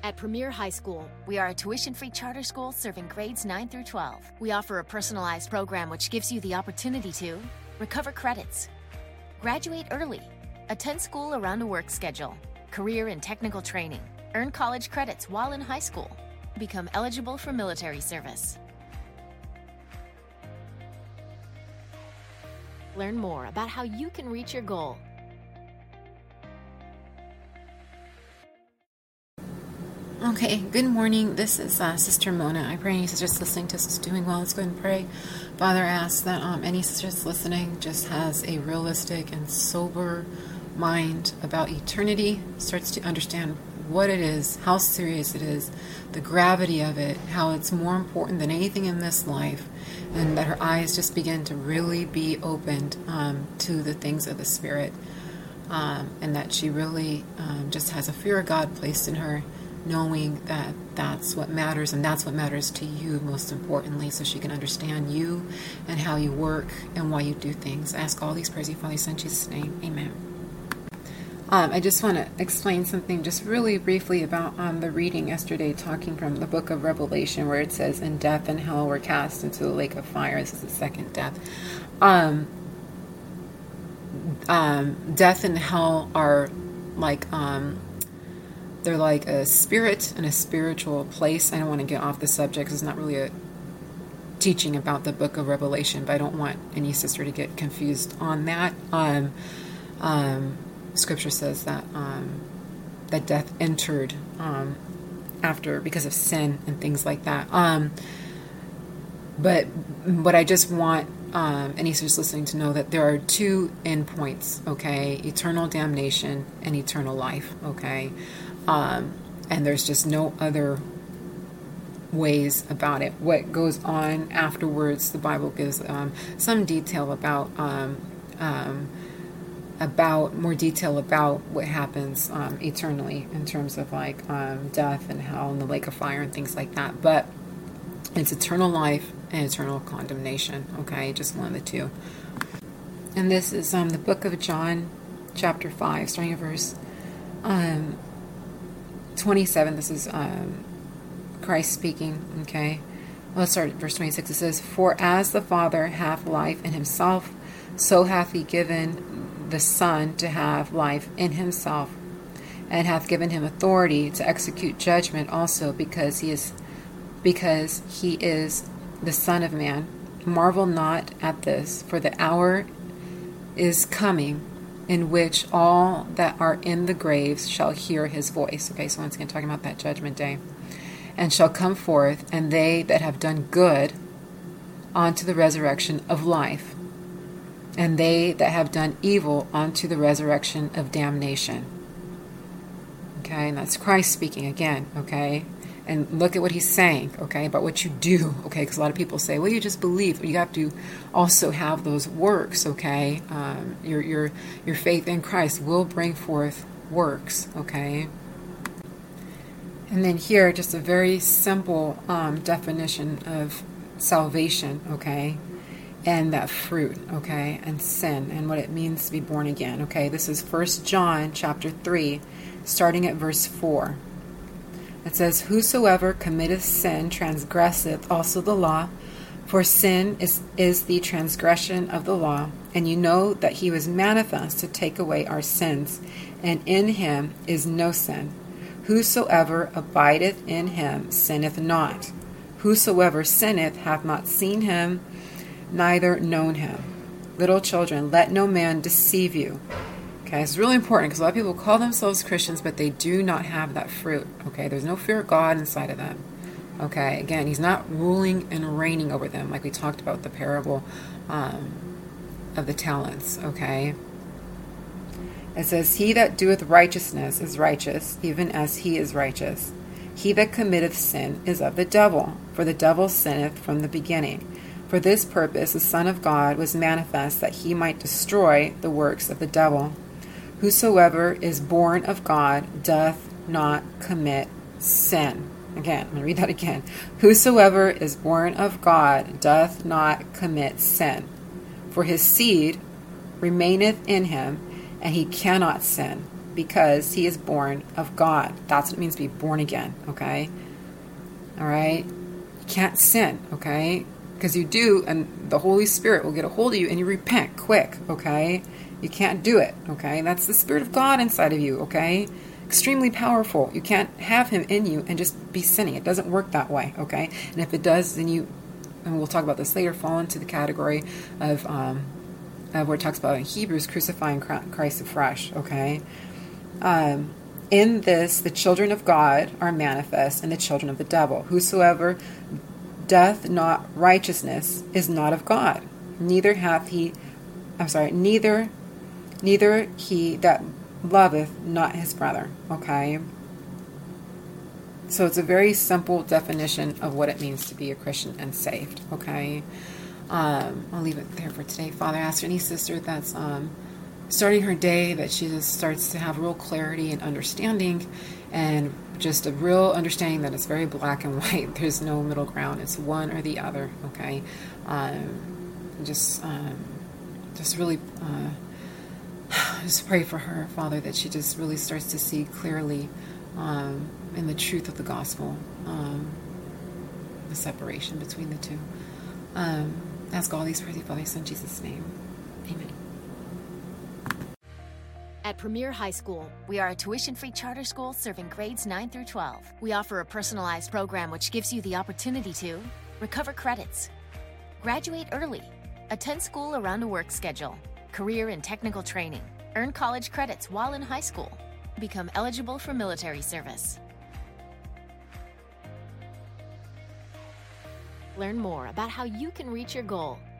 At Premier High School, we are a tuition-free charter school serving grades 9 through 12. We offer a personalized program which gives you the opportunity to recover credits, graduate early, attend school around a work schedule, career and technical training, earn college credits while in high school, become eligible for military service. Learn more about how you can reach your goal. Okay, good morning. This is Sister Mona. I pray any sisters listening to us is doing well. Let's go ahead and pray. Father, I ask that any sisters listening just has a realistic and sober mind about eternity, starts to understand what it is, how serious it is, the gravity of it, how it's more important than anything in this life, and that her eyes just begin to really be opened to the things of the Spirit, and that she really just has a fear of God placed in her, knowing that that's what matters, and that's what matters to you most importantly, so she can understand you and how you work and why you do things. I ask all these prayers, Father, in Jesus' name, amen. I just want to explain something just really briefly about the reading yesterday, talking from the book of Revelation, where it says, "And death and hell were cast into the lake of fire." This is the second death. Death and hell are like they're like a spirit and a spiritual place. I don't want to get off the subject because it's not really a teaching about the book of Revelation, but I don't want any sister to get confused on that. Scripture says that that death entered after because of sin and things like that. But I just want any sisters listening to know that there are two endpoints, okay? Eternal damnation and eternal life, okay? And there's just no other ways about it. What goes on afterwards, the Bible gives some detail about more detail about what happens eternally in terms of like death and hell and the lake of fire and things like that. But it's eternal life and eternal condemnation, okay? Just one of the two. And this is the book of John, chapter 5, starting at verse 27. This is Christ speaking, okay? Let's start at verse 26. It says, "For as the Father hath life in himself, so hath he given the Son to have life in himself, and hath given him authority to execute judgment also, because he is the Son of Man. Marvel not at this, for the hour is coming in which all that are in the graves shall hear his voice." Okay, so once again talking about that judgment day. "And shall come forth, and they that have done good unto the resurrection of life, and they that have done evil unto the resurrection of damnation." Okay, and that's Christ speaking again, okay? And look at what he's saying, okay, about what you do, okay? Because a lot of people say, well, you just believe. You have to also have those works, okay? Your faith in Christ will bring forth works, okay? And then here, just a very simple definition of salvation, okay? And that fruit, okay? And sin, and what it means to be born again, okay? This is 1 John chapter 3, starting at verse 4. It says, "Whosoever committeth sin transgresseth also the law, for sin is the transgression of the law. And you know that he was manifest to take away our sins, and in him is no sin. Whosoever abideth in him sinneth not. Whosoever sinneth hath not seen him, neither known him. Little children, let no man deceive you." Okay, it's really important because a lot of people call themselves Christians, but they do not have that fruit. Okay, there's no fear of God inside of them. Okay, again, he's not ruling and reigning over them like we talked about the parable of the talents. Okay, it says, "He that doeth righteousness is righteous, even as he is righteous. He that committeth sin is of the devil, for the devil sinneth from the beginning. For this purpose the Son of God was manifest, that he might destroy the works of the devil. Whosoever is born of God doth not commit sin." Again, I'm going to read that again. "Whosoever is born of God doth not commit sin. For his seed remaineth in him, and he cannot sin, because he is born of God. That's what it means to be born again, okay? All right? You can't sin, okay? Because you do, and the Holy Spirit will get a hold of you, and you repent quick, okay? You can't do it, okay? That's the Spirit of God inside of you, okay? Extremely powerful. You can't have him in you and just be sinning. It doesn't work that way, okay? And if it does, then you, and we'll talk about this later, fall into the category of where it talks about in Hebrews, crucifying Christ afresh, okay? In this, the children of God are manifest, and the children of the devil. Whosoever doth not righteousness is not of God. Neither he that loveth not his brother. Okay? So it's a very simple definition of what it means to be a Christian and saved. Okay? I'll leave it there for today. Father, I ask for any sister that's starting her day, that she just starts to have real clarity and understanding, and just a real understanding that it's very black and white. There's no middle ground. It's one or the other. Okay? Just really just pray for her, Father, that she just really starts to see clearly in the truth of the gospel, the separation between the two. Ask all these prayers, Father, in Jesus' name. Amen. At Premier High School, we are a tuition-free charter school serving grades 9 through 12. We offer a personalized program which gives you the opportunity to recover credits, graduate early, attend school around a work schedule, career and technical training, earn college credits while in high school, become eligible for military service. Learn more about how you can reach your goal